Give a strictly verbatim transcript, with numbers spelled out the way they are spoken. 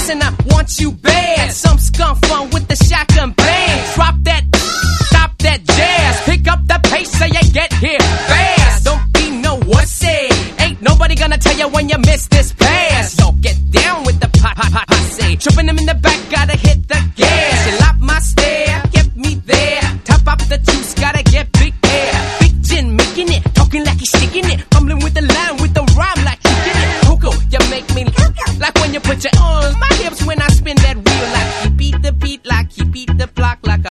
fast and I want you bad. Some skunk fun with the shotgun bang. Drop that, stop that jazz. Pick up the pace so you get here fast. Don't be no wussy. Ain't nobody gonna tell you when you miss this pass. So get down with the pop, pop, pop, posse. Tripping them in the back, gotta hit the gas. You lock my stare, get me there. Top up the juice, gotta get big air. Big gin, making it, talking like he's sticking it. Fumbling with the line, with the rhyme like you get it. Coco, you make me like when you put your arms, my hips when I spin that wheel like you beat the beat like